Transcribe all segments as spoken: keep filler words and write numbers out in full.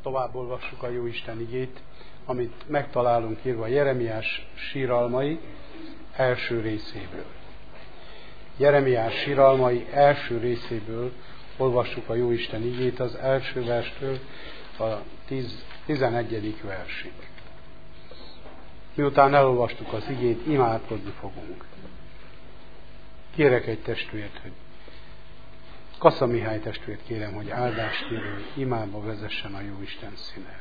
tovább olvassuk a Jóisten igét, amit megtalálunk írva Jeremiás síralmai első részéből. Jeremiás síralmai első részéből olvassuk a Jóisten igét az első verstől a tizenegyedik versig. Miután elolvastuk az igét, imádkozni fogunk. Kérek egy testvért, hogy Kassa Mihály testvért kérem, hogy áldást kérő imába vezessen a Jóisten színe elé.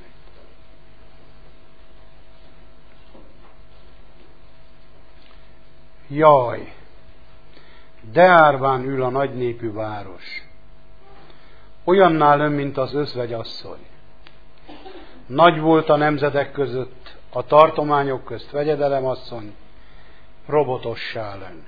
Jaj! De árván ül a nagy népű város. Olyannál ön, mint az özvegyasszony. Nagy volt a nemzetek között, a tartományok közt vegyedelemasszony, robotossá lön.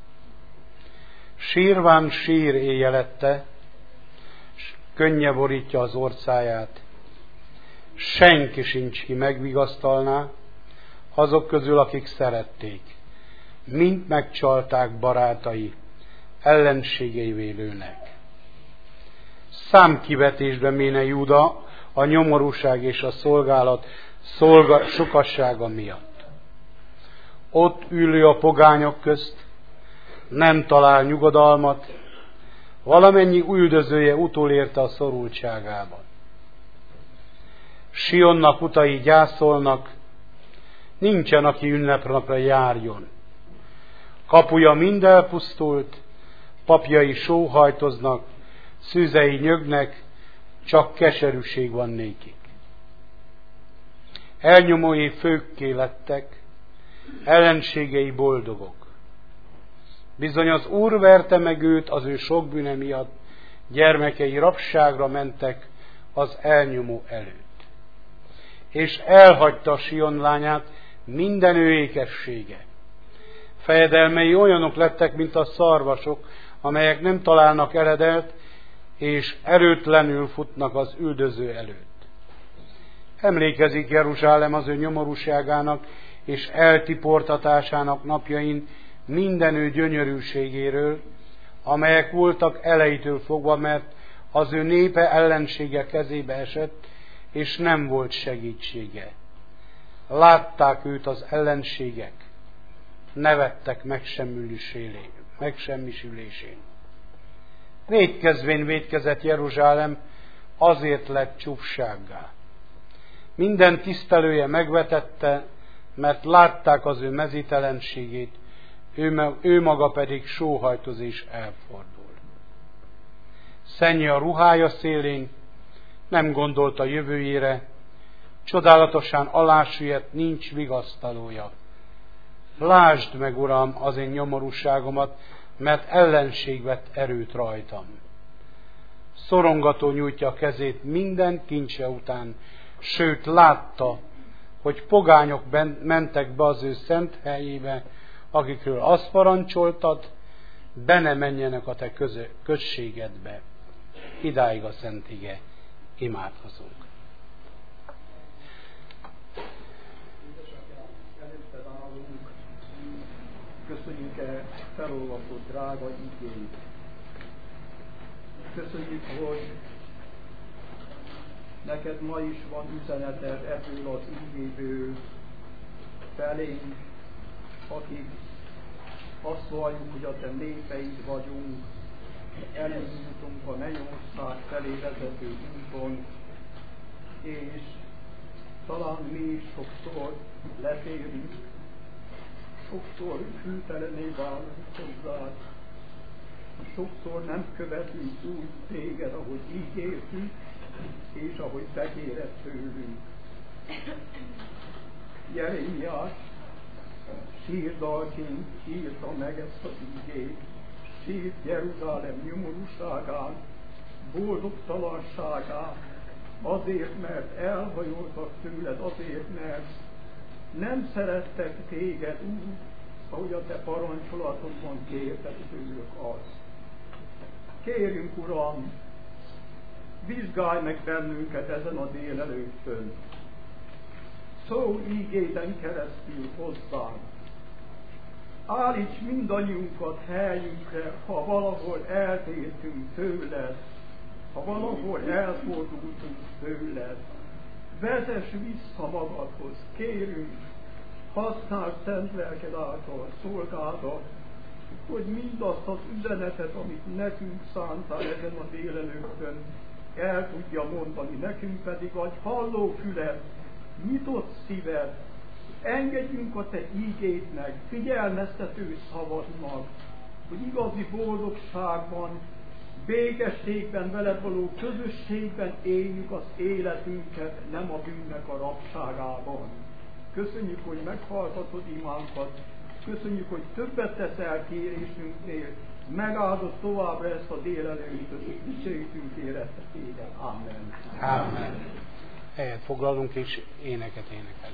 Sírván sír éjjelette, s könnye borítja az orcáját. Senki sincs, ki megvigasztalná, azok közül, akik szerették. Mind megcsalták barátai, ellenségeivé lőnek. Számkivetésbe méne Júda a nyomorúság és a szolgálat szolga, sokassága miatt. Ott ülő a pogányok közt, nem talál nyugodalmat, valamennyi üldözője utolérte a szorultságában. Sionnak utai gyászolnak, nincsen, aki ünnepnapra járjon. Kapuja mind elpusztult, papjai sóhajtoznak, szűzei nyögnek, csak keserűség van nékik. Elnyomói főkké lettek, ellenségei boldogok. Bizony az Úr verte meg őt az ő sok bűne miatt, gyermekei rabságra mentek az elnyomó előtt. És elhagyta Sion lányát minden ő ékessége. Fejedelmei olyanok lettek, mint a szarvasok, amelyek nem találnak eledelt, és erőtlenül futnak az üldöző előtt. Emlékezik Jeruzsálem az ő nyomorúságának és eltiportatásának napjain minden ő gyönyörűségéről, amelyek voltak elejétől fogva, mert az ő népe ellensége kezébe esett, és nem volt segítsége. Látták őt az ellenségek, nevettek megsemmisülésén. Vétkezvén vétkezett Jeruzsálem, azért lett csúfsággá. Minden tisztelője megvetette, mert látták az ő mezítelenségét, ő, ő maga pedig sóhajtoz és elfordul. Szennye a ruhája szélén, nem gondolt a jövőjére, csodálatosan alásüllyedt, nincs vigasztalója. Lásd meg, Uram, az én nyomorúságomat, mert ellenség vett erőt rajtam. Szorongató nyújtja a kezét minden kincse után, sőt látta, hogy pogányok mentek be az ő szent helyébe, akikről azt parancsoltad, be ne menjenek a te közö, községedbe. Idáig a szent ige, imádkozunk. Köszönjük-e felolvasott drága igét. Köszönjük, hogy neked ma is van üzeneted ebből az igéből felénk, akik azt valljuk, hogy a te népeid vagyunk, elindultunk a mennyország felé vezető úton, és talán mi is sokszor letérünk, sokszor hűtelené válunk hozzád, sokszor nem követünk úgy téged, ahogy ígértük, és ahogy bekéred tőlünk. Jeremiás sírdalként írta meg ezt az igét, sírt Jeruzsálem nyomorúságán, boldogtalanságán, azért, mert elhajoltak tőled, azért, mert nem szerettek téged úgy, ahogy a te parancsolatodban kérted tőlük azt. Kérjünk, Uram, vizsgálj meg bennünket ezen a délelőttön. Szó ígéden keresztül hozzánk. Állíts mindannyiunkat helyünkre, ha valahol eltértünk tőled, ha valahol elfordultunk tőled. vezess vissza magadhoz, kérünk, használd szent lelked által szolgádat, hogy mindazt az üzenetet, amit nekünk szántál ezen a délelőttön, el tudja mondani, nekünk pedig adj halló fület, nyitott szívet, engedjünk a te ígédnek, figyelmeztető szavadnak, hogy igazi boldogságban, békességben, veled való közösségben éljük az életünket, nem a bűnnek a rabságában. Köszönjük, hogy meghallgatod imánkat, köszönjük, hogy többet teszel kérésünknél, megáldod továbbra ezt a délelőttöt, és dicsőítünk érette téged. Amen. Amen. Helyet foglalunk és éneket énekelünk.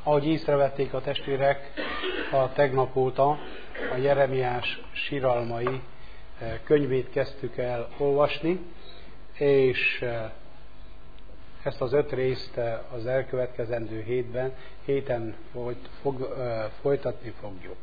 ahogy észrevették a testvérek, a tegnap óta a Jeremiás síralmai könyvét kezdtük el olvasni, és ezt az öt részt az elkövetkezendő hétben, héten folyt, fog, folytatni fogjuk.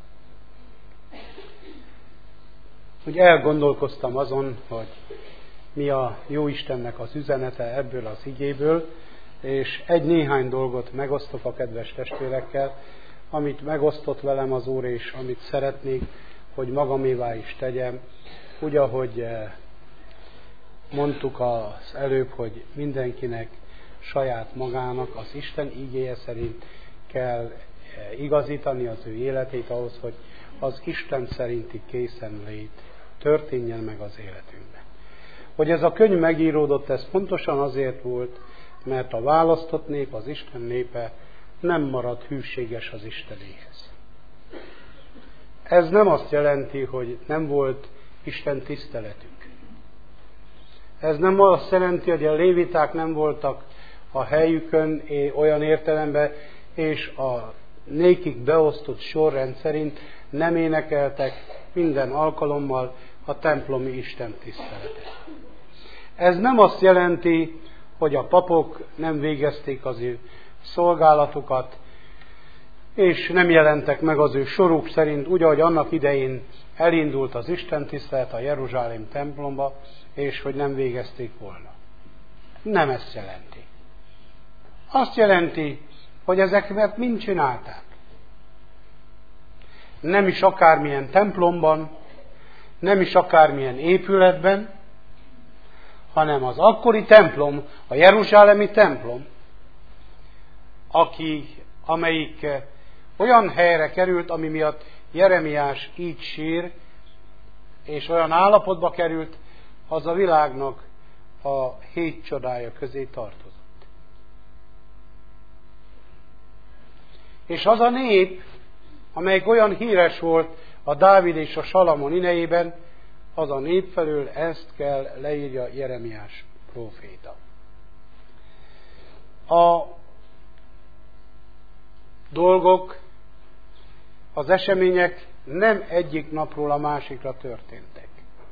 Úgy elgondolkoztam azon, hogy mi a Jóistennek az üzenete ebből az igéből, és egy-néhány dolgot megosztok a kedves testvérekkel, amit megosztott velem az Úr, és amit szeretnék, hogy magamévá is tegyem, úgy, ahogy mondtuk az előbb, hogy mindenkinek saját magának az Isten ígéje szerint kell igazítani az ő életét ahhoz, hogy az Isten szerinti készenlét történjen meg az életünkben. Hogy ez a könyv megíródott, ez pontosan azért volt, mert a választott nép, az Isten népe nem marad hűséges az Istenéhez. Ez nem azt jelenti, hogy nem volt Isten tiszteletük. Ez nem azt jelenti, hogy a léviták nem voltak a helyükön olyan értelemben, és a nékik beosztott sorrend szerint nem énekeltek minden alkalommal a templomi Isten tiszteletet. Ez nem azt jelenti, hogy a papok nem végezték az ő szolgálatukat, és nem jelentek meg az ő soruk szerint, úgy, ahogy annak idején elindult az Isten tisztelet a Jeruzsálem templomba, és hogy nem végezték volna. Nem ezt jelenti. Azt jelenti, hogy ezeket mind csinálták. Nem is akármilyen templomban, nem is akármilyen épületben, hanem az akkori templom, a jeruzsálemi templom, aki, amelyik olyan helyre került, ami miatt Jeremiás így sír, és olyan állapotba került, az a világnak a hét csodája közé tartozott. És az a nép, amelyik olyan híres volt a Dávid és a Salamon idejében, az a nép felől ezt kell leírja Jeremiás próféta. A dolgok, az események nem egyik napról a másikra történtek.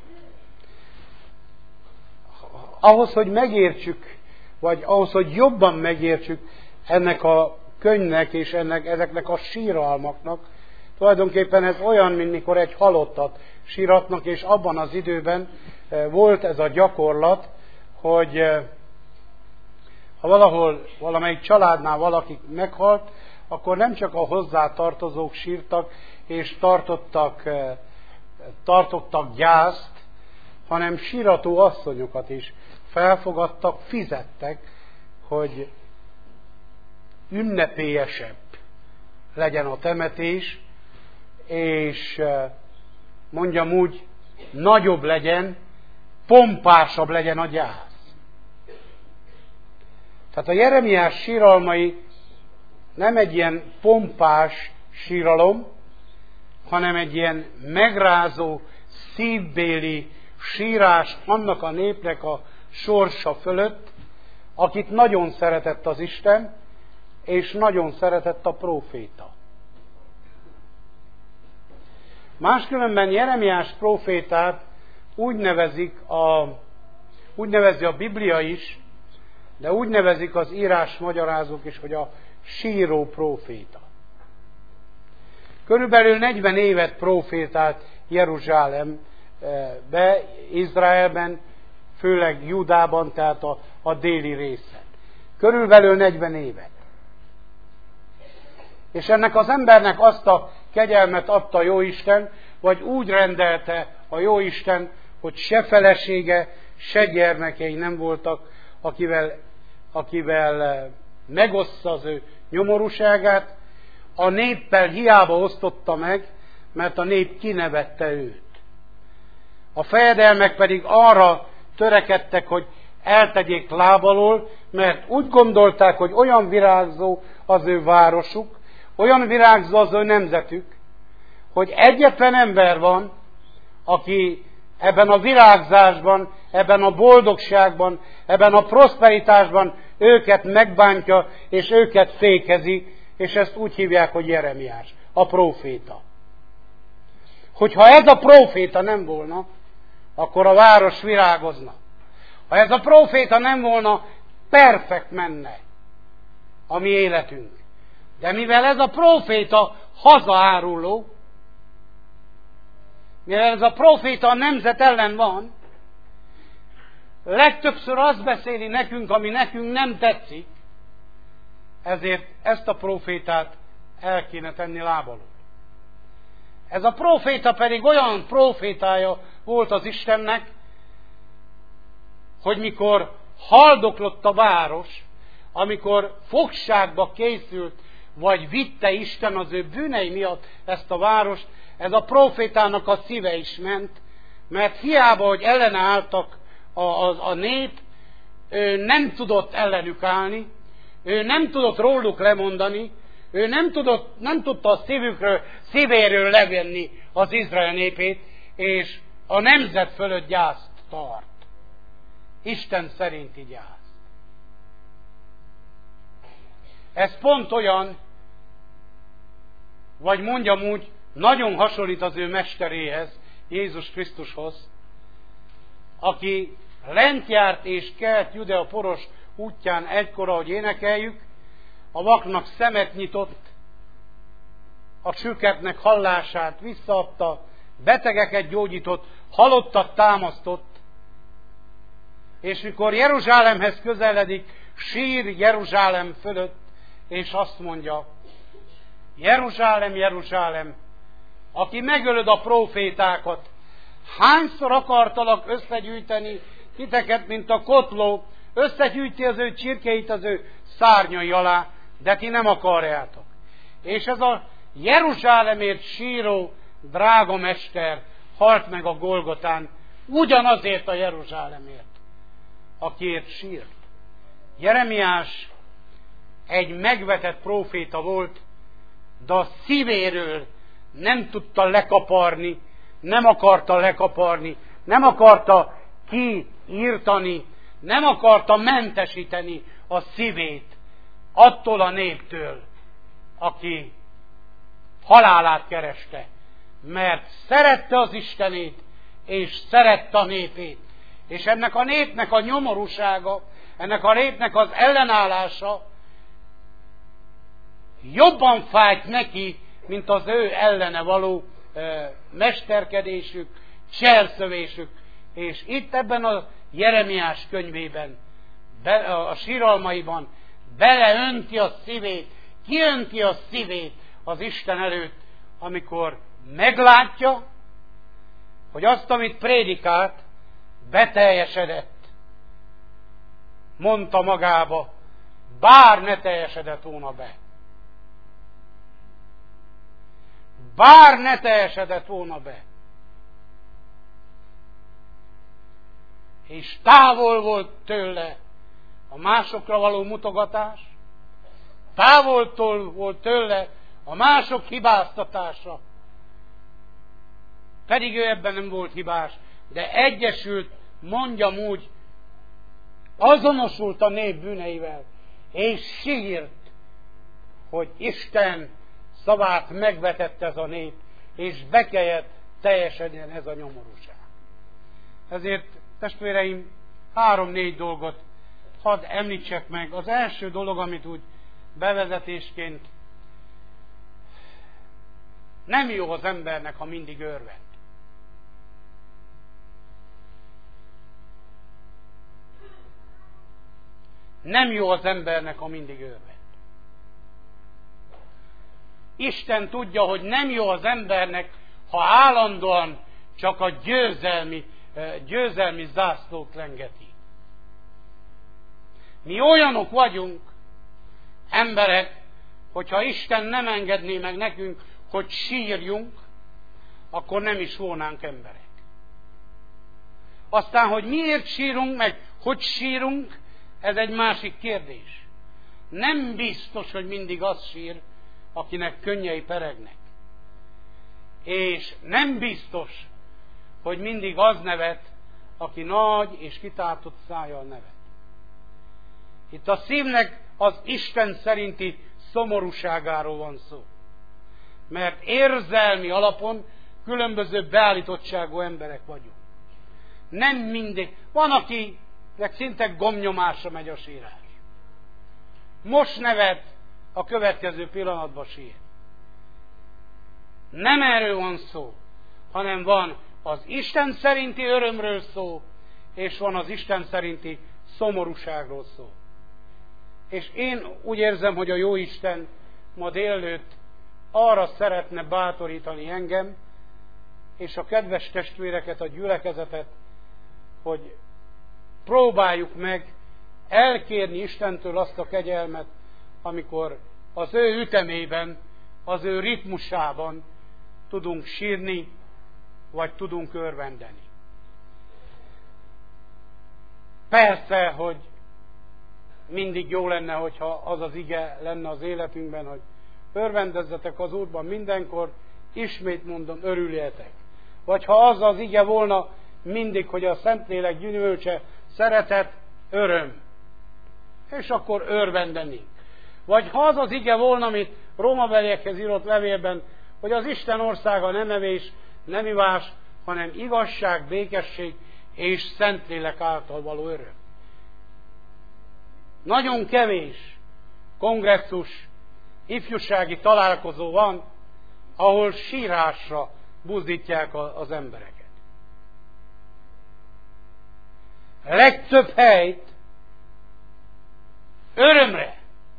Ahhoz, hogy megértsük, vagy ahhoz, hogy jobban megértsük ennek a könyvnek és ennek, ezeknek a síralmaknak, tulajdonképpen ez olyan, mint mikor egy halottat síratnak, és abban az időben volt ez a gyakorlat, hogy ha valahol, valamelyik családnál valaki meghalt, akkor nem csak a hozzá tartozók sírtak, és tartottak, tartottak gyászt, hanem sírató asszonyokat is felfogadtak, fizettek, hogy ünnepélyesebb legyen a temetés, és mondjam úgy, nagyobb legyen, pompásabb legyen a gyász. Tehát a Jeremiás síralmai nem egy ilyen pompás síralom, hanem egy ilyen megrázó, szívbéli sírás annak a népnek a sorsa fölött, akit nagyon szeretett az Isten, és nagyon szeretett a próféta. Máskülönben Jeremiás prófétát úgy nevezik a, úgy nevezi a Biblia is, de úgy nevezik az írás magyarázók is, hogy a síró próféta. Körülbelül negyven évet prófétált Jeruzsálembe, Izraelben, főleg Judában, tehát a, a déli részen. Körülbelül negyven évet. És ennek az embernek azt a kegyelmet adta a Jóisten, vagy úgy rendelte a Jóisten, hogy se felesége, se gyermekei nem voltak, akivel, akivel megoszta az ő nyomorúságát. A néppel hiába osztotta meg, mert a nép kinevette őt. A fejedelmek pedig arra törekedtek, hogy eltegyék láb alól, mert úgy gondolták, hogy olyan virágzó az ő városuk, olyan virágzó az ő nemzetük, hogy egyetlen ember van, aki ebben a virágzásban, ebben a boldogságban, ebben a prosperitásban őket megbántja, és őket fékezi, és ezt úgy hívják, hogy Jeremiás, a próféta. Hogyha ez a próféta nem volna, akkor a város virágozna. Ha ez a próféta nem volna, perfekt menne a mi életünk. De mivel ez a próféta hazaáruló, mivel ez a próféta a nemzet ellen van, legtöbbször azt beszéli nekünk, ami nekünk nem tetszik, ezért ezt a prófétát el kéne tenni lábalól. Ez a próféta pedig olyan prófétája volt az Istennek, hogy mikor haldoklott a város, amikor fogságba készült, vagy vitte Isten az ő bűnei miatt ezt a várost, ez a prófétának a szíve is ment, mert hiába, hogy ellenálltak a, a, a nép, ő nem tudott ellenük állni, ő nem tudott róluk lemondani, ő nem, tudott, nem tudta a szívükről, szívéről levenni az Izrael népét, és a nemzet fölött gyászt tart. Isten szerinti gyászt. Ez pont olyan, vagy mondjam úgy, nagyon hasonlít az ő mesteréhez, Jézus Krisztushoz, aki lent járt és kelt Judea poros útján egykor, ahogy énekeljük, a vaknak szemet nyitott, a süketnek hallását visszaadta, betegeket gyógyított, halottat támasztott, és mikor Jeruzsálemhez közeledik, sír Jeruzsálem fölött, és azt mondja, Jeruzsálem, Jeruzsálem, aki megölöd a prófétákat, hányszor akartalak összegyűjteni titeket, mint a kotló, összegyűjti az ő csirkéit az ő szárnyai alá, de ti nem akarjátok. És ez a Jeruzsálemért síró drága mester halt meg a Golgotán, ugyanazért a Jeruzsálemért, akiért sírt. Jeremiás egy megvetett próféta volt, de a szívéről nem tudta lekaparni, nem akarta lekaparni, nem akarta kiírtani, nem akarta mentesíteni a szívét attól a néptől, aki halálát kereste, mert szerette az Istenét, és szerette a népét. És ennek a népnek a nyomorúsága, ennek a népnek az ellenállása jobban fájt neki, mint az ő ellene való e, mesterkedésük, cselszövésük. És itt ebben a Jeremiás könyvében, be, a, a síralmaiban beleönti a szívét, kiönti a szívét az Isten előtt, amikor meglátja, hogy azt, amit prédikált, beteljesedett. Mondta magába, bár ne teljesedett volna be. Bár ne teljesedett volna be. És távol volt tőle a másokra való mutogatás, távoltól volt tőle a mások hibáztatása. Pedig ő ebben nem volt hibás, de egyesült, mondjam úgy, azonosult a nép bűneivel, és sírt, hogy Isten szavát megvetett ez a nép, és be kellett teljesedjen ez a nyomorúság. Ezért, testvéreim, három-négy dolgot hadd említsek meg. Az első dolog, amit úgy bevezetésként, nem jó az embernek, ha mindig örvend. Nem jó az embernek, ha mindig örvend. Isten tudja, hogy nem jó az embernek, ha állandóan csak a győzelmi, győzelmi zászlót lengeti. Mi olyanok vagyunk, emberek, hogyha Isten nem engedné meg nekünk, hogy sírjunk, akkor nem is volnánk emberek. Aztán, hogy miért sírunk, meg hogy sírunk, ez egy másik kérdés. Nem biztos, hogy mindig az sír, akinek könnyei peregnek. És nem biztos, hogy mindig az nevet, aki nagy és kitátott szájjal nevet. Itt a szívnek az Isten szerinti szomorúságáról van szó. Mert érzelmi alapon különböző beállítottságú emberek vagyunk. Nem mindig. Van, akinek szinte gomnyomásra megy a sírás. Most nevet, a következő pillanatban sír. Nem erről van szó, hanem van az Isten szerinti örömről szó, és van az Isten szerinti szomorúságról szó. És én úgy érzem, hogy a Jóisten ma délelőtt arra szeretne bátorítani engem, és a kedves testvéreket, a gyülekezetet, hogy próbáljuk meg elkérni Istentől azt a kegyelmet, amikor az ő ütemében, az ő ritmusában tudunk sírni, vagy tudunk örvendeni. Persze, hogy mindig jó lenne, hogyha az az ige lenne az életünkben, hogy örvendezzetek az Úrban mindenkor, ismét mondom, örüljetek. Vagy ha az az ige volna mindig, hogy a Szentlélek gyümölcse, szeretet, öröm. És akkor örvendenénk. Vagy ha az az ige volna, amit Rómabeliekhez írott levélben, hogy az Isten országa nem evés, nem ivás, hanem igazság, békesség és Szentlélek által való öröm. Nagyon kevés kongresszus, ifjúsági találkozó van, ahol sírásra buzdítják az embereket. A legtöbb helyt örömre,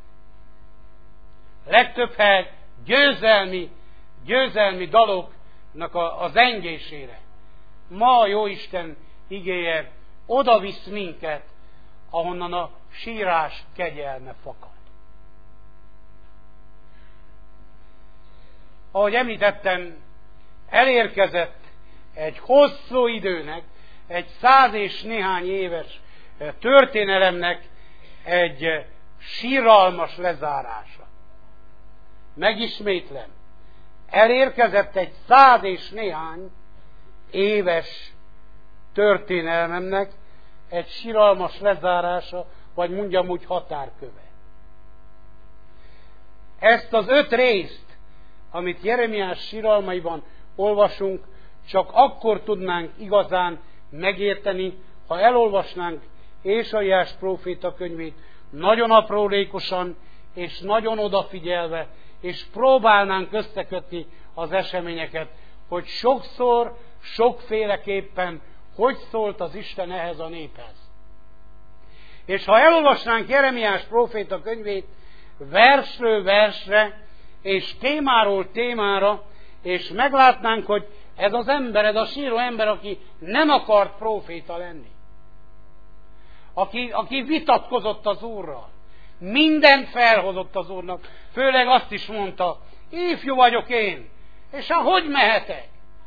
a legtöbb helyt győzelmi, győzelmi daloknak a, a zengésére. Ma a Jóisten igéje oda visz minket, ahonnan a sírás kegyelme fakad. Ahogy említettem, elérkezett egy hosszú időnek, egy száz és néhány éves történelemnek egy síralmas lezárása. Megismétlem, elérkezett egy száz és néhány éves történelmemnek egy síralmas lezárása, vagy mondjam úgy határköve. Ezt az öt részt, amit Jeremiás síralmaiban olvasunk, csak akkor tudnánk igazán megérteni, ha elolvasnánk Ézsaiás próféta könyvét nagyon aprólékosan és nagyon odafigyelve, és próbálnánk összekötni az eseményeket, hogy sokszor, sokféleképpen hogy szólt az Isten ehhez a néphez. És ha elolvasnánk Jeremiás próféta könyvét versről versre, és témáról témára, és meglátnánk, hogy ez az ember, ez a síró ember, aki nem akart próféta lenni. Aki, aki vitatkozott az Úrral. Mindent felhozott az Úrnak. Főleg azt is mondta, ifjú vagyok én, és ha hogy mehetek?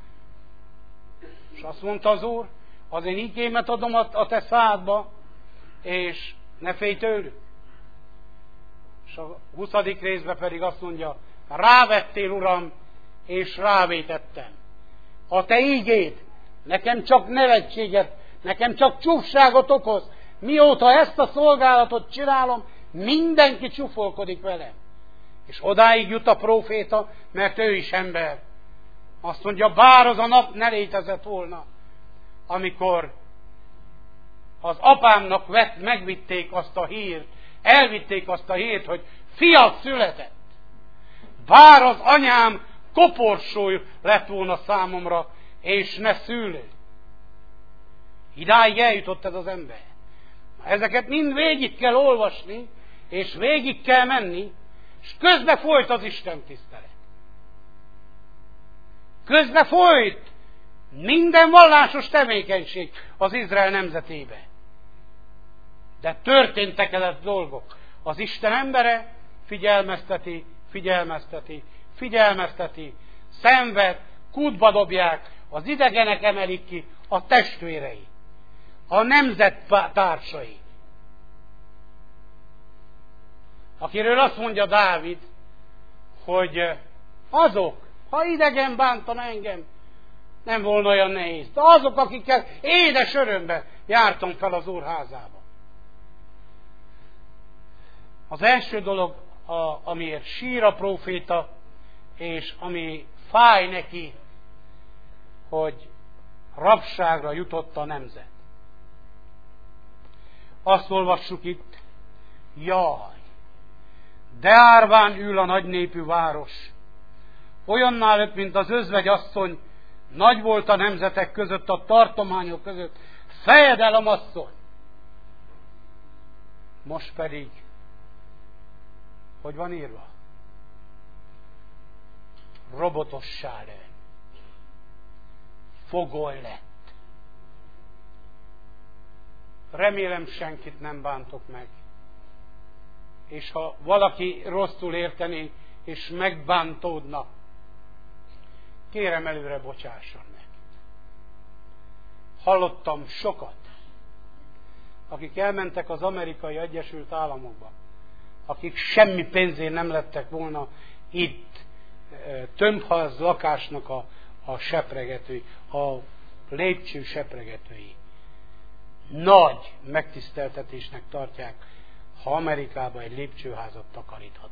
És azt mondta az Úr, az én igémet adom a te szádba, és ne félj tőlük. És a huszadik részben pedig azt mondja, rávettél, Uram, és rávétettem. A te ígéd nekem csak nevetséget, nekem csak csúfságot okoz. Mióta ezt a szolgálatot csinálom, mindenki csúfolkodik velem. És odáig jut a próféta, mert ő is ember. Azt mondja, bár az a nap ne létezett volna, amikor az apámnak vett, megvitték azt a hírt, elvitték azt a hírt, hogy fiat született. Bár az anyám koporsó lett volna számomra, és ne szülő. Idáig eljutott ez az ember. Ezeket mind végig kell olvasni, és végig kell menni, és közbe folyt az Isten tisztelet. Közbe folyt minden vallásos tevékenység az Izrael nemzetébe. De történtek ezek dolgok. Az Isten embere figyelmezteti, figyelmezteti, figyelmezteti, szenved, kútba dobják, az idegenek emelik ki, a testvérei, a nemzettársai. Akiről azt mondja Dávid, hogy azok, ha idegen bántana engem, nem volna olyan nehéz. De azok, akikkel édes örömben jártam fel az Úr házába. Az első dolog, a, amiért sír a próféta, és ami fáj neki, hogy rabságra jutott a nemzet. Azt olvassuk itt, jaj, de árván ül a nagy népű város, olyanná lett, mint az özvegyasszony, nagy volt a nemzetek között, a tartományok között, fejedelem asszony. Most pedig, hogy van írva? Robotossá lett. Fogoly lett. Remélem, senkit nem bántok meg. És ha valaki rosszul érteni, és megbántódna, kérem előre bocsásson meg. Hallottam sokat, akik elmentek az Amerikai Egyesült Államokba, akik semmi pénzén nem lettek volna itt tömbház lakásnak a, a sepregetői, a lépcső sepregetői. Nagy megtiszteltetésnek tartják, ha Amerikában egy lépcsőházat takaríthatnak.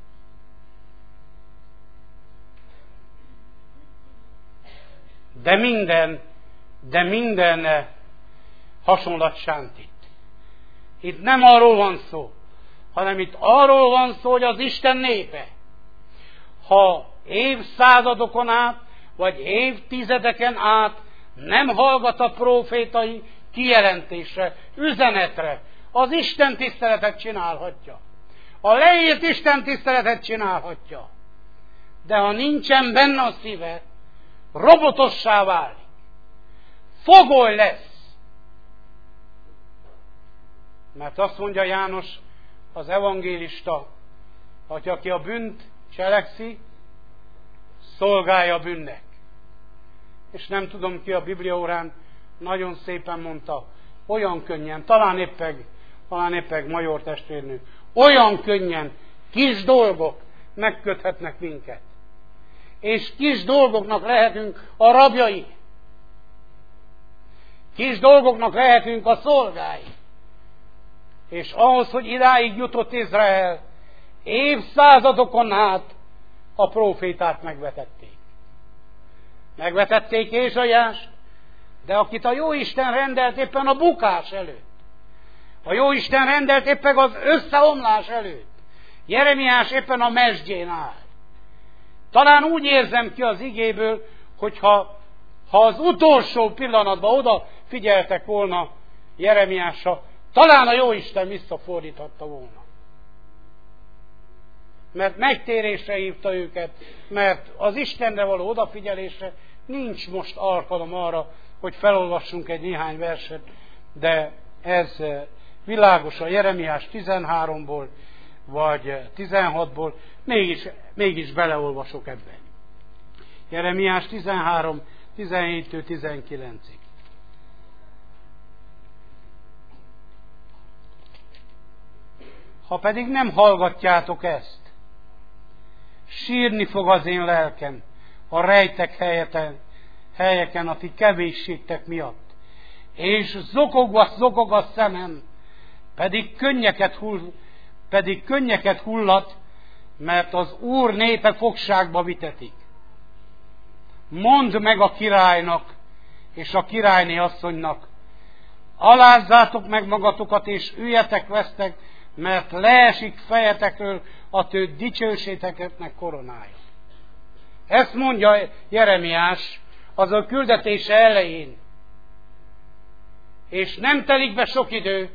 De minden, de minden hasonlat sántít. Itt nem arról van szó, hanem itt arról van szó, hogy az Isten népe, ha évszázadokon át, vagy évtizedeken át nem hallgat a prófétai kijelentésre, üzenetre, az Isten tiszteletet csinálhatja. A leírt Isten tiszteletet csinálhatja. De ha nincsen benne a szíve, robotossá válik. Fogoly lesz. Mert azt mondja János, az evangélista, hogy aki a bűnt cselekszi, szolgálja a bűnnek. És nem tudom ki a Bibliaórán nagyon szépen mondta, olyan könnyen, talán éppeg, talán éppeg major testvérnő, olyan könnyen kis dolgok megköthetnek minket. És kis dolgoknak lehetünk a rabjai. Kis dolgoknak lehetünk a szolgái. És ahhoz, hogy idáig jutott Izrael, évszázadokon át a prófétát megvetették. Megvetették Ézsaiást, de akit a Jóisten rendelt éppen a bukás előtt. A Jóisten rendelt éppen az összeomlás előtt. Jeremiás éppen a mesdjén áll. Talán úgy érzem ki az igéből, hogyha ha az utolsó pillanatban oda figyeltek volna Jeremiásra, talán a Jóisten visszafordíthatta volna. Mert megtérésre hívta őket, mert az Istenre való odafigyelésre nincs most alkalom arra, hogy felolvassunk egy néhány verset, de ez világos a Jeremiás tizenháromból, vagy tizenhatból, mégis, mégis beleolvasok ebbe. Jeremiás tizenhárom, tizenhéttől tizenkilencig. Ha pedig nem hallgatjátok ezt, sírni fog az én lelkem a rejtek helyeten, helyeken a ti kevésségtek miatt, és zokogva zokog a szemem, pedig könnyeket, hull, pedig könnyeket hullat, mert az Úr népe fogságba vitetik. Mondd meg a királynak és a királyné asszonynak, alázzátok meg magatokat, és üljetek vesztek, mert leesik fejetekről a tő dicsőséteknek koronája. Ezt mondja Jeremiás az a küldetése elején. És nem telik be sok idő,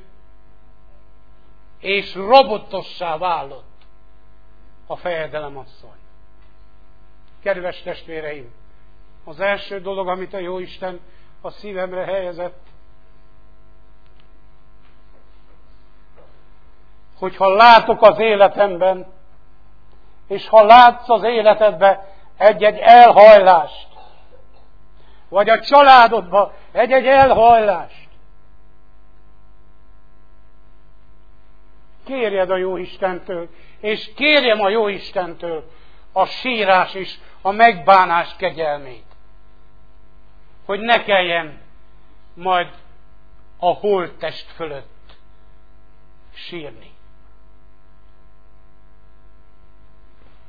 és robotossá válott a fejedelem asszony. Kedves testvéreim, az első dolog, amit a Jóisten a szívemre helyezett, hogyha látok az életemben, és ha látsz az életedben egy-egy elhajlást, vagy a családodban egy-egy elhajlást, kérjed a Jóistentől, és kérjem a Jóistentől a sírás és a megbánás kegyelmét, hogy ne kelljen majd a holttest fölött sírni.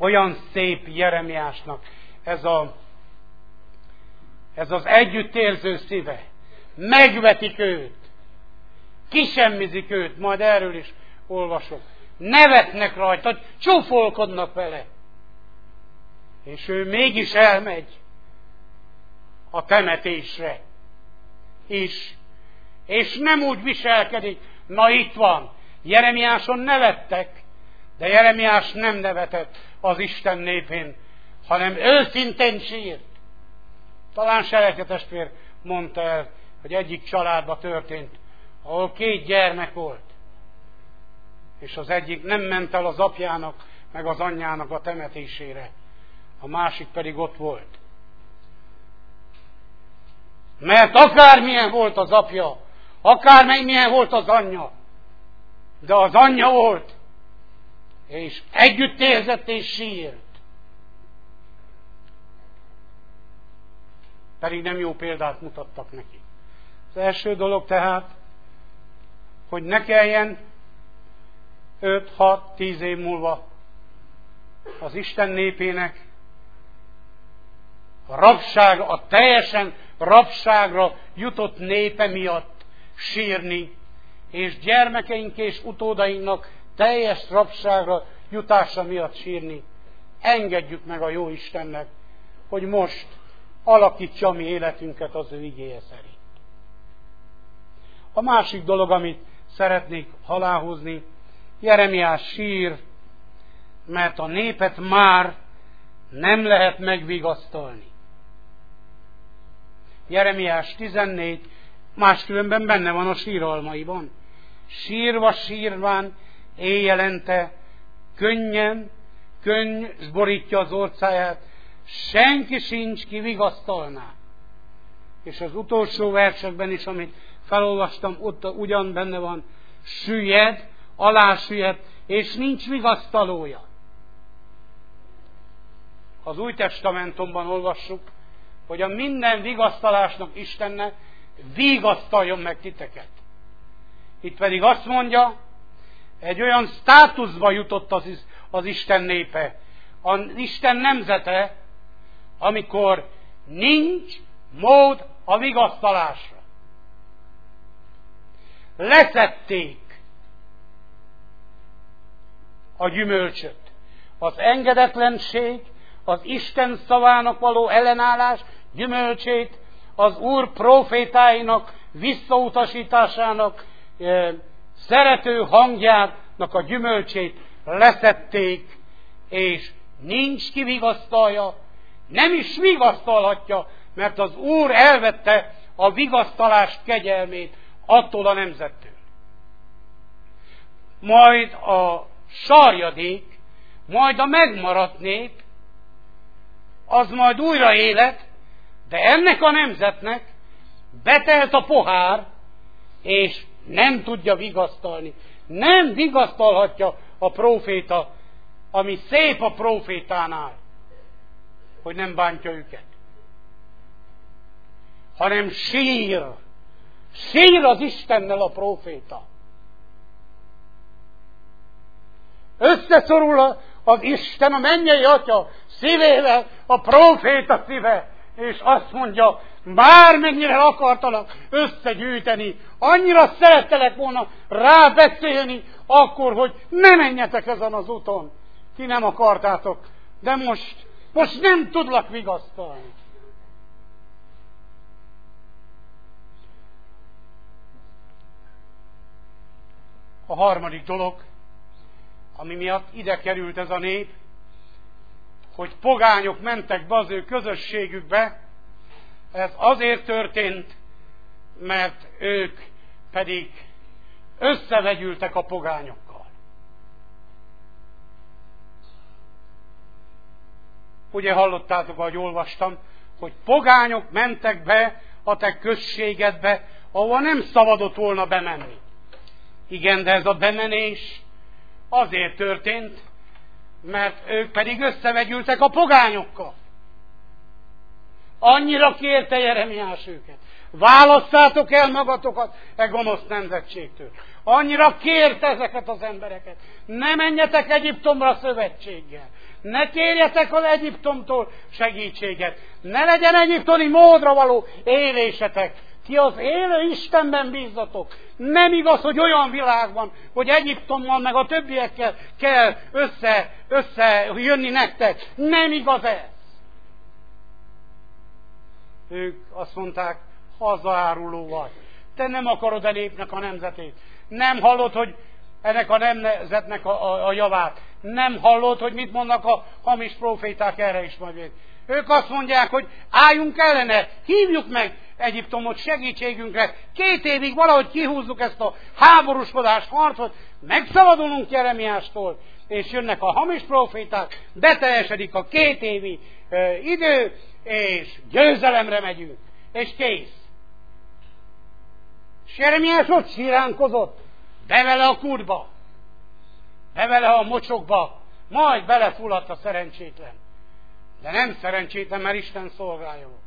Olyan szép Jeremiásnak ez, a, ez az együttérző szíve. Megvetik őt, kisemmizik őt, majd erről is olvasok. Nevetnek rajta, csúfolkodnak vele. És ő mégis elmegy a temetésre is. És nem úgy viselkedik, na itt van, Jeremiáson nevettek, de Jeremiás nem nevetett az Isten népén, hanem őszintén sírt. Talán Selejte testvér mondta el, hogy egyik családba történt, ahol két gyermek volt. És az egyik nem ment el az apjának, meg az anyjának a temetésére. A másik pedig ott volt. Mert akármilyen volt az apja, akármilyen volt az anyja, de az anyja volt, és együtt érzett és sírt. Pedig nem jó példát mutattak neki. Az első dolog tehát, hogy ne kelljen öt, hat, tíz év múlva az Isten népének a rabságra, a teljesen rabságra jutott népe miatt sírni, és gyermekeink és utódainknak teljes rabságra jutása miatt sírni. Engedjük meg a jó Istennek, hogy most alakítsa mi életünket az ő igéje szerint. A másik dolog, amit szeretnék aláhúzni, Jeremiás sír, mert a népet már nem lehet megvigasztalni. Jeremiás tizennégy, máskülönben benne van a síralmaiban. Sírva sírván, éjjelente, könnyen, könny borítja az orcáját, senki sincs, ki vigasztalná. És az utolsó versekben is, amit felolvastam, ott ugyan benne van, süllyed, alásüllyed, és nincs vigasztalója. Az Új Testamentumban olvassuk, hogy a minden vigasztalásnak Istennek vigasztaljon meg titeket. Itt pedig azt mondja, egy olyan státuszba jutott az, az Isten népe, az Isten nemzete, amikor nincs mód a vigasztalásra. Leszették a gyümölcsöt. Az engedetlenség, az Isten szavának való ellenállás gyümölcsét, az Úr profétáinak visszautasításának, e, szerető hangjának a gyümölcsét leszették, és nincs ki vigasztalja, nem is vigasztalhatja, mert az Úr elvette a vigasztalás kegyelmét attól a nemzettől. Majd a sarjadék, majd a megmaradt nép, az majd újra élet, de ennek a nemzetnek betelt a pohár, és nem tudja vigasztalni. Nem vigasztalhatja a próféta, ami szép a prófétánál, hogy nem bántja őket. Hanem sír. Sír az Istennel a próféta. Összeszorul az Isten, a mennyei Atya szívével, a próféta szíve, és azt mondja, bármennyire akartalak összegyűjteni, annyira szerettelek volna rábeszélni, akkor, hogy ne menjetek ezen az úton. Ti nem akartátok, de most, most nem tudlak vigasztalni. A harmadik dolog, ami miatt ide került ez a nép, hogy pogányok mentek be az ő közösségükbe, ez azért történt, mert ők pedig összevegyültek a pogányokkal. Ugye hallottátok, ahogy olvastam, hogy pogányok mentek be a te községedbe, ahova nem szabadott volna bemenni. Igen, de ez a bemenés azért történt, mert ők pedig összevegyültek a pogányokkal. Annyira kérte Jeremiás őket. Válasszátok el magatokat e gonosz nemzetségtől. annyira kérte ezeket az embereket. Ne menjetek Egyiptomra szövetséggel. Ne kérjetek az Egyiptomtól segítséget. Ne legyen egyiptomi módra való élésetek. Ti az élő Istenben bízzatok. Nem igaz, hogy olyan világban, hogy Egyiptommal meg a többiekkel kell össze, összejönni nektek. Nem igaz ez. Ők azt mondták, hazaáruló vagy. Te nem akarod a népnek a nemzetét. Nem hallod, hogy ennek a nemzetnek a, a, a javát. Nem hallod, hogy mit mondnak a hamis proféták erre is majd. Ők azt mondják, hogy álljunk ellene, hívjuk meg Egyiptomot segítségünkre, két évig valahogy kihúzzuk ezt a háborúskodás harcot, megszabadulunk Jeremiástól, és jönnek a hamis proféták, beteljesedik a két évi ö, idő, és győzelemre megyünk, és kész. És Jeremiás ott siránkozott, be vele a kútba, be vele a mocsokba, majd belefulladt a szerencsétlen. De nem szerencsétlen, mert Isten szolgálja volt.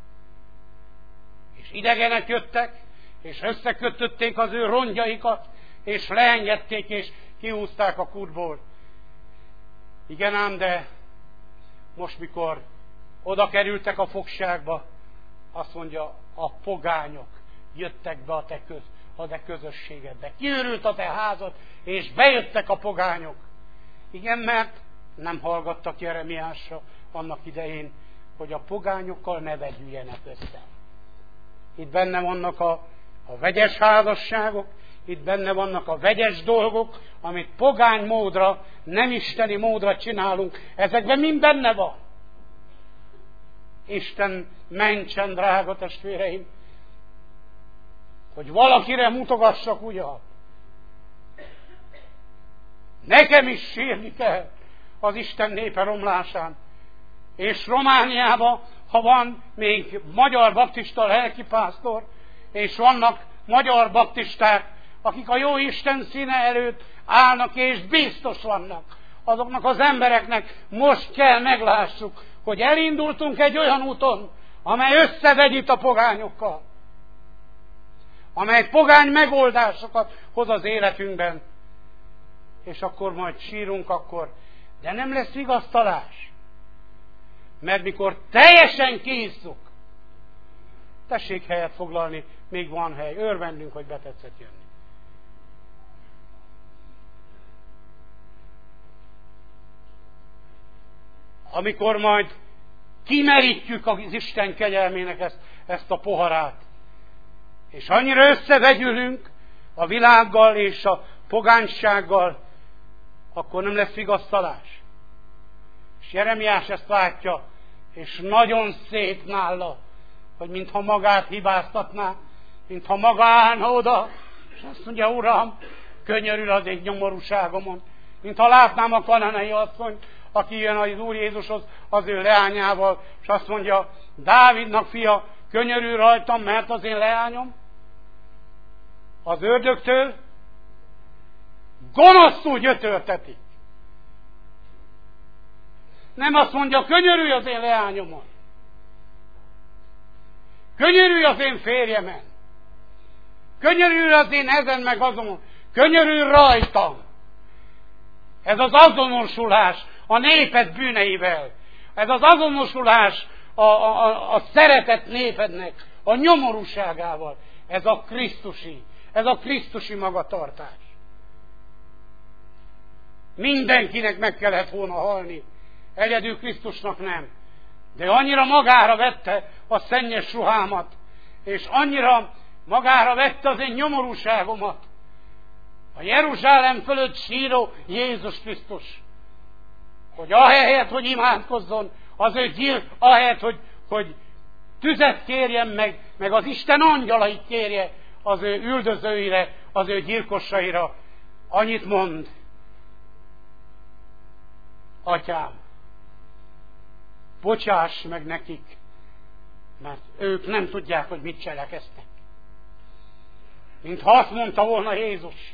És idegenek jöttek, és összekötötték az ő rongyaikat, és leengedték, és kihúzták a kútból. Igen ám, de most, mikor oda kerültek a fogságba, azt mondja, a pogányok jöttek be a te, köz, a te közösségedbe. Kiürült a te házad, és bejöttek a pogányok. Igen, mert nem hallgattak Jeremiásra annak idején, hogy a pogányokkal ne vegyüljenek össze. Itt benne vannak a, a vegyes házasságok, itt benne vannak a vegyes dolgok, amit pogány módra, nem isteni módra csinálunk. Ezekben mind benne van. Isten mentsen, drága testvéreim, hogy valakire mutogassak ugyan. Nekem is sírni kell az Isten népe romlásán. És Romániában, ha van még magyar baptista lelkipásztor, és vannak magyar baptisták, akik a jó Isten színe előtt állnak, és biztos vannak, azoknak az embereknek most kell meglássuk, hogy elindultunk egy olyan úton, amely összevegyít a pogányokkal, amely pogány megoldásokat hoz az életünkben. És akkor majd sírunk akkor, de nem lesz vigasztalás. Mert mikor teljesen kiisszuk, tessék helyet foglalni, még van hely, örvendünk, hogy betetszett jönni. Amikor majd kimerítjük az Isten kegyelmének ezt, ezt a poharát, és annyira összevegyülünk a világgal és a pogánysággal, akkor nem lesz vigasztalás. És Jeremiás ezt látja, és nagyon szép nála, hogy mintha magát hibáztatná, mintha maga állna oda, és azt mondja, Uram, könyörül az én nyomorúságomon. Mintha látnám a kananai asszonyt, aki jön az Úr Jézushoz az ő leányával, és azt mondja, Dávidnak fia, könyörül rajtam, mert az én leányom az ördögtől gonoszul gyötörtetik. Nem azt mondja, könyörülj az én leányomon. Könyörülj az én férjemen. Könyörülj az én ezen meg azon. Könyörülj rajtam. Ez az azonosulás a néped bűneivel. Ez az azonosulás a, a, a, a szeretett népednek a nyomorúságával. Ez a Krisztusi. Ez a Krisztusi magatartás. Mindenkinek meg kellett volna halni. Egyedül Krisztusnak nem. De annyira magára vette a szennyes ruhámat, és annyira magára vette az én nyomorúságomat, a Jeruzsálem fölött síró Jézus Krisztus, hogy ahelyett, hogy imádkozzon, az ő gyilk, ahelyett, hogy, hogy tüzet kérjen meg, meg az Isten angyalait kérje az ő üldözőire, az ő gyilkosaira, annyit mond, Atyám, bocsáss meg nekik, mert ők nem tudják, hogy mit cselekeztek. Mintha azt mondta volna Jézus,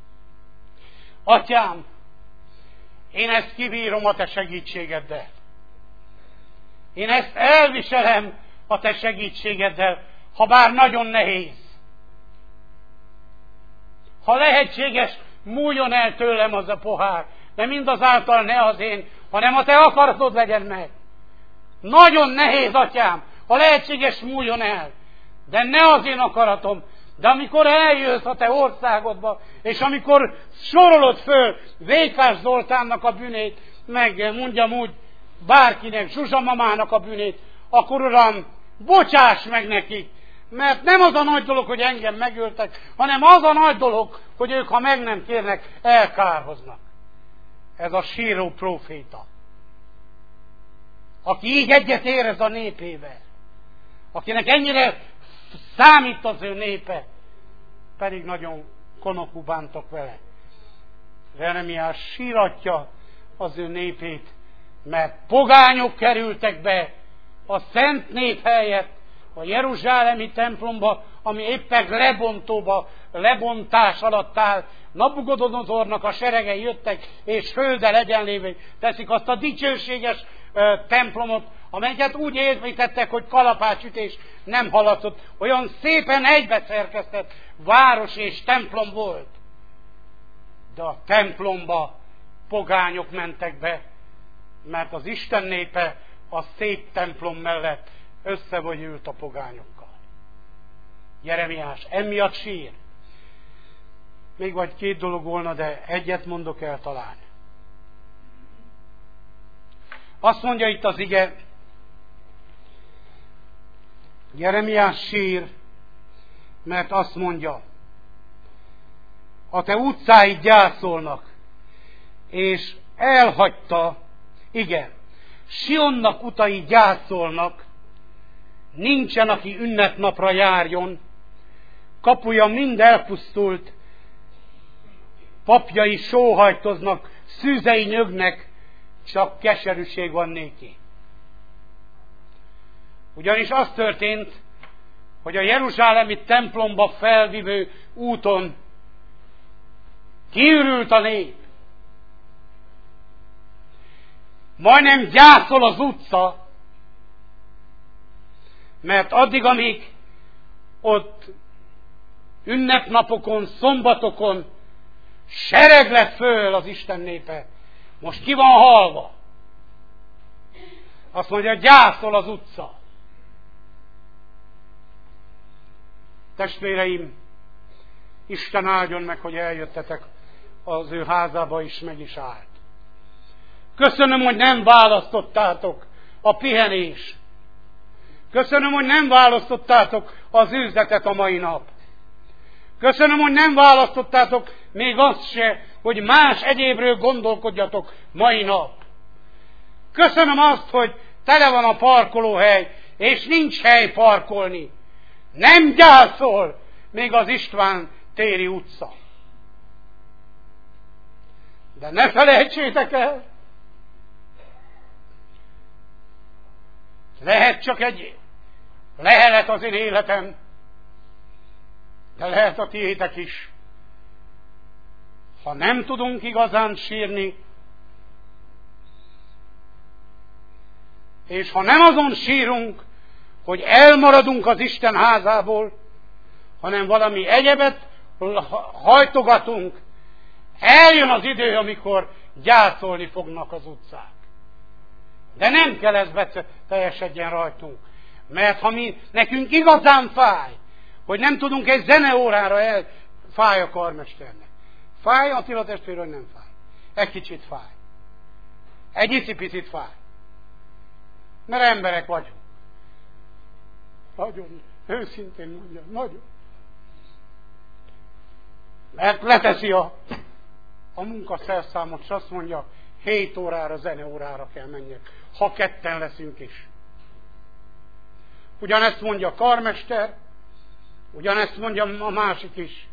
Atyám, én ezt kibírom a te segítségeddel. Én ezt elviselem a te segítségeddel, ha bár nagyon nehéz. ha lehetséges, múljon el tőlem az a pohár, de mindazáltal ne az én, hanem a te akaratod legyen meg. Nagyon nehéz, atyám, ha lehetséges, múljon el, de ne az én akaratom. De amikor eljössz a te országodba, és amikor sorolod föl Vékás Zoltánnak a bűnét, meg mondjam úgy, bárkinek, Zsuzsa mamának a bűnét, akkor Uram, bocsáss meg nekik, mert nem az a nagy dolog, hogy engem megöltek, hanem az a nagy dolog, hogy ők, ha meg nem kérnek, elkárhoznak. Ez a síró próféta, aki így egyet érez a népével, akinek ennyire számít az ő népe, pedig nagyon konokú bántak vele. Jeremiás síratja az ő népét, mert pogányok kerültek be a szent nép helyett a jeruzsálemi templomba, ami éppen lebontóba, lebontás alatt áll. Nabukodonozornak a seregei jöttek, és földdel egyenlévé teszik azt a dicsőséges ö, templomot, amelyet úgy építettek, hogy kalapácsütés nem hallatszott. Olyan szépen egybeszerkesztett város és templom volt. De a templomba pogányok mentek be, mert az Isten népe a szép templom mellett össze vagy ült a pogányokkal. Jeremiás emiatt sír. Még vagy két dolog volna, de egyet mondok el talán. Azt mondja itt az ige, Jeremiás sír, mert azt mondja, a te utcáid gyászolnak, és elhagyta, igen, Sionnak utai gyászolnak, nincsen, aki ünnepnapra járjon, kapuja mind elpusztult, papjai sóhajtoznak, szűzei nyögnek, csak keserűség van néki. Ugyanis az történt, hogy a jeruzsálemi templomba felvivő úton kiürült a nép. Majdnem gyászol az utca, mert addig, amíg ott ünnepnapokon, szombatokon sereg lett föl az Isten népe, most ki van halva. Azt mondja, gyászol az utca. Testvéreim, Isten áldjon meg, hogy eljöttetek az ő házába is, meg is állt. Köszönöm, hogy nem választottátok a pihenés. Köszönöm, hogy nem választottátok az üzletet a mai nap. Köszönöm, hogy nem választottátok még azt se, hogy más egyébről gondolkodjatok mai nap. Köszönöm azt, hogy tele van a parkolóhely, és nincs hely parkolni. Nem gyászol még az István téri utca. De ne felejtsétek el, lehet csak egy lehelet az én életem, de lehet a tiétek is. Ha nem tudunk igazán sírni, és ha nem azon sírunk, hogy elmaradunk az Isten házából, hanem valami egyebet hajtogatunk, eljön az idő, amikor gyászolni fognak az utcák. De nem kell ez beteljesedjen rajtunk. Mert ha mi, nekünk igazán fáj, hogy nem tudunk egy zeneórára el, fáj a karmesternek. Fáj, Attila testvér, hogy nem fáj. Egy kicsit fáj. Egy icipicit fáj. Mert emberek vagyunk. Nagyon, őszintén mondja, nagyon. Mert leteszi a, a munkaszerszámot, és azt mondja, hét órára, zeneórára kell menjek, ha ketten leszünk is. Ugyanezt mondja a karmester, ugyanezt mondja a másik is.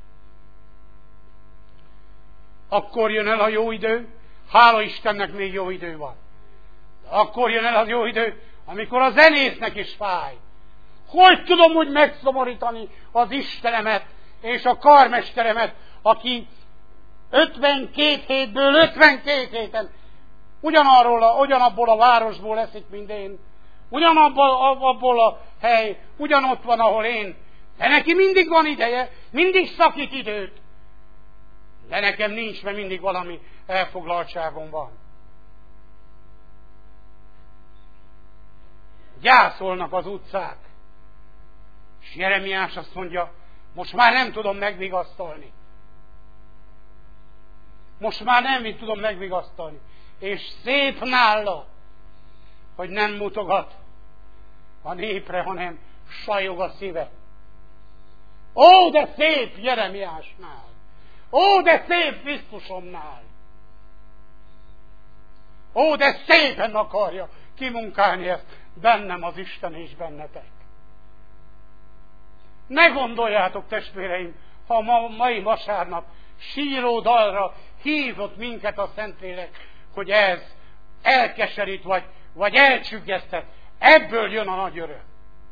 Akkor jön el a jó idő, hála Istennek még jó idő van. Akkor jön el az jó idő, amikor a zenésznek is fáj. Hogy tudom úgy megszomorítani az Istenemet és a karmesteremet, aki ötvenkét hétből ötvenkét héten ugyanarról a, ugyanabból a városból eszik, mint én, ugyanabból abból a hely, ugyanott van, ahol én, de neki mindig van ideje, mindig szakít időt, De nekem nincs, mert mindig valami elfoglaltságom van. Gyászolnak az utcák. És Jeremiás azt mondja, most már nem tudom megvigasztalni. Most már nem tudom megvigasztalni. És szép nála, hogy nem mutogat a népre, hanem sajog a szíve. Ó, de szép Jeremiásnál! Ó, de szép Krisztusomnál! Ó, de szépen akarja kimunkálni ezt bennem az Isten és bennetek. Ne gondoljátok, testvéreim, ha ma, mai vasárnap síró dalra hívott minket a Szentlélek, hogy ez elkeserít, vagy, vagy elcsüggesztett. Ebből jön a nagy öröm.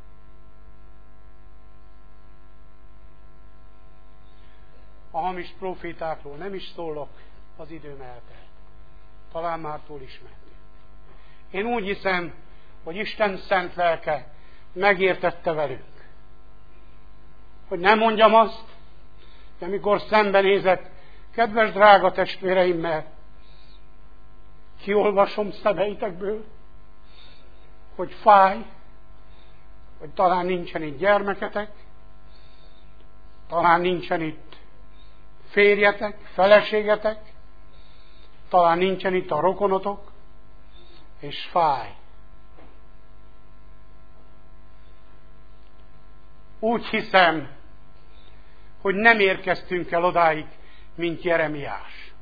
A hamis profétákról nem is szólok, az időm eltelt. Talán már túl ismertük. Én úgy hiszem, hogy Isten szent lelke megértette velünk. Hogy nem mondjam azt, de amikor szembenézett kedves drága testvéreimmel, kiolvasom szemeitekből, hogy fáj, hogy talán nincsen itt gyermeketek, talán nincsen itt férjetek, feleségetek, talán nincsen itt a rokonotok, és fáj. Úgy hiszem, hogy nem érkeztünk el odáig, mint Jeremiás.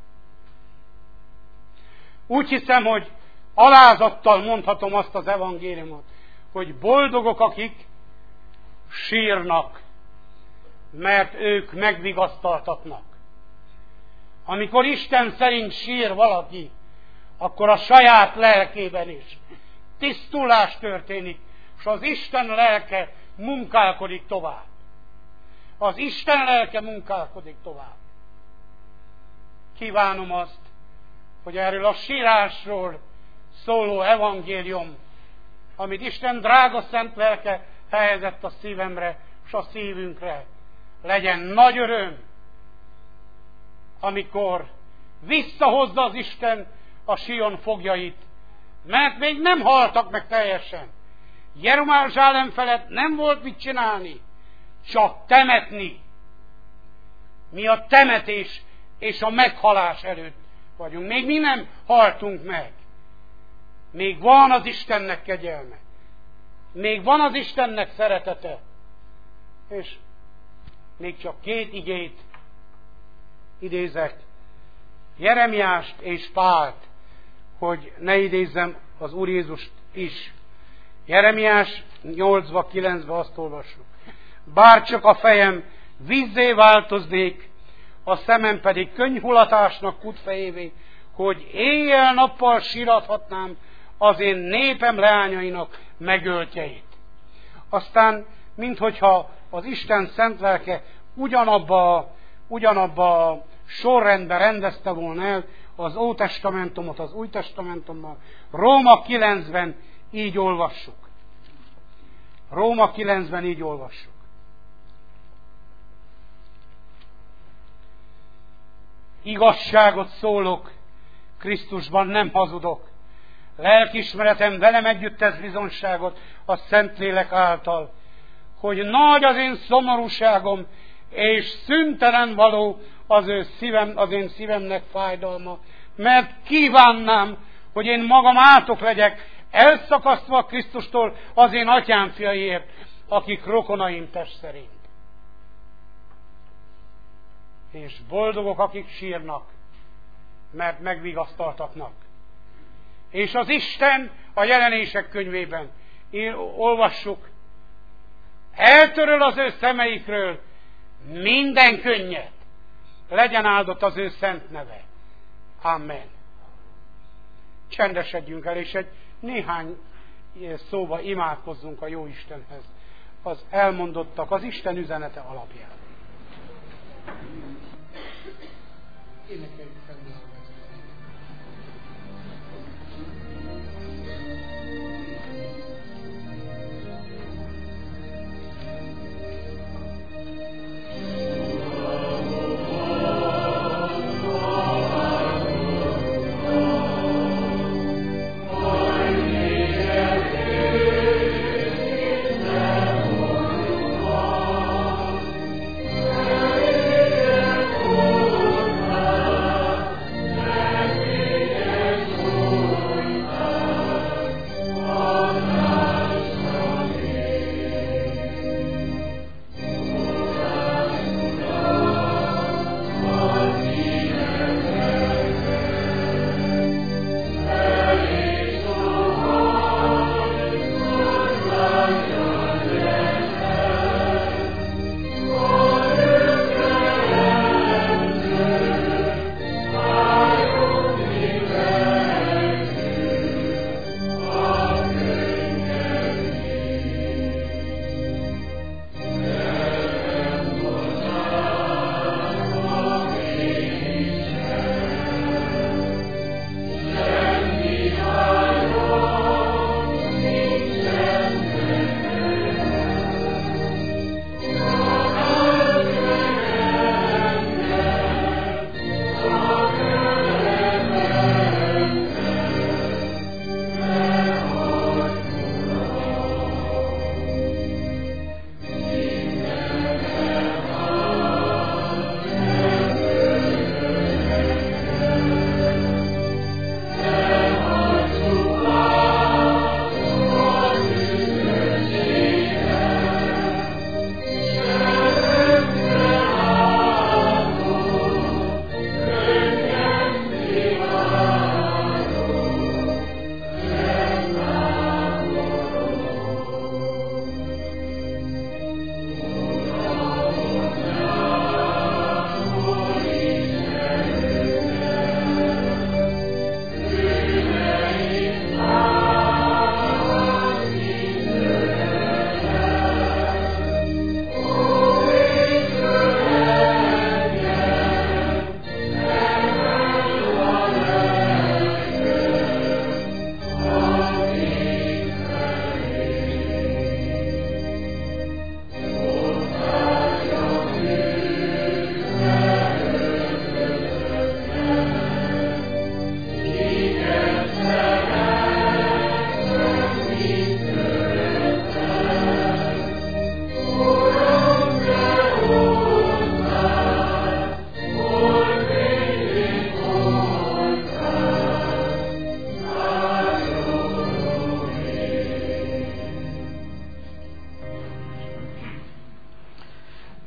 Úgy hiszem, hogy alázattal mondhatom azt az evangéliumot, hogy boldogok, akik sírnak, mert ők megvigasztaltatnak. Amikor Isten szerint sír valaki, akkor a saját lelkében is tisztulás történik, és az Isten lelke munkálkodik tovább. Az Isten lelke munkálkodik tovább. Kívánom azt, hogy erről a sírásról szóló evangélium, amit Isten drága szent lelke helyezett a szívemre és a szívünkre, legyen nagy öröm, amikor visszahozza az Isten a Sion foglyait, mert még nem haltak meg teljesen. Jeruzsálem felett nem volt mit csinálni, csak temetni. Mi a temetés és a meghalás előtt vagyunk. Még mi nem haltunk meg. Még van az Istennek kegyelme. Még van az Istennek szeretete. És még csak két igét idézek. Jeremiást és Pált, hogy ne idézzem az Úr Jézust is. Jeremiás nyolcba, kilencbe azt olvassuk. Bár csak a fejem vízzé változnék, a szemem pedig könyhulatásnak kutfejévé, hogy éjjel-nappal sírathatnám az én népem leányainak megöltjeit. Aztán, minthogyha az Isten szent lelke ugyanabba, ugyanabba a sorrendben rendezte volna el az Ótestamentumot az Új Testamentummal. Róma kilencben így olvassuk. Róma kilencben így olvassuk. Igazságot szólok, Krisztusban nem hazudok. Lelkiismeretem velem együtt tesz bizonyságot a Szentlélek által, hogy nagy az én szomorúságom, és szüntelen való az, ő szívem, az én szívemnek fájdalma, mert kívánnám, hogy én magam átok legyek, elszakasztva a Krisztustól az én atyám fiaiért, akik rokonaim test szerint. És boldogok, akik sírnak, mert megvigasztaltatnak. És az Isten a Jelenések könyvében olvassuk, eltöröl az ő szemeikről minden könnyet. Legyen áldott az ő szent neve. Amen. Csendesedjünk el, és egy néhány szóba imádkozzunk a jó Istenhez az elmondottak, az Isten üzenete alapján. Énekeljük fel.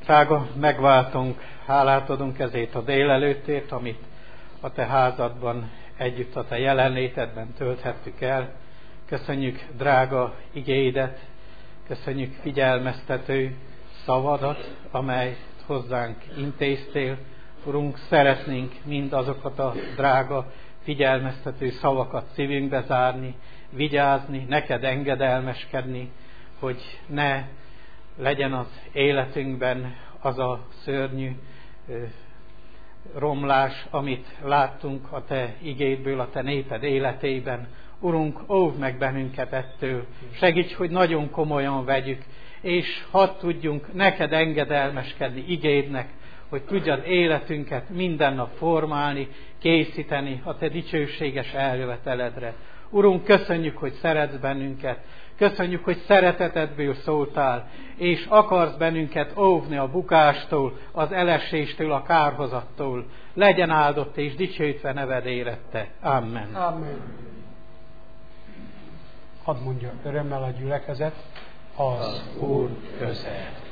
Drága megváltunk, hálát adunk ezért a délelőttért, amit a te házadban együtt a te jelenlétedben tölthettük el. Köszönjük drága igéidet, köszönjük figyelmeztető szavadat, amelyet hozzánk intéztél. Urunk, szeretnénk mind azokat a drága figyelmeztető szavakat szívünkbe zárni, vigyázni, neked engedelmeskedni, hogy ne legyen az életünkben az a szörnyű romlás, amit láttunk a te igédből, a te néped életében. Urunk, óvd meg bennünket ettől, segíts, hogy nagyon komolyan vegyük, és hadd tudjunk neked engedelmeskedni igédnek, hogy tudjad életünket minden nap formálni, készíteni a te dicsőséges eljöveteledre. Urunk, köszönjük, hogy szeretsz bennünket, köszönjük, hogy szeretetedből szóltál, és akarsz bennünket óvni a bukástól, az eleséstől, a kárhozattól. Legyen áldott és dicsőítve neved érette. Amen. Amen. Hadd mondja örömmel a gyülekezet, az Úr közel.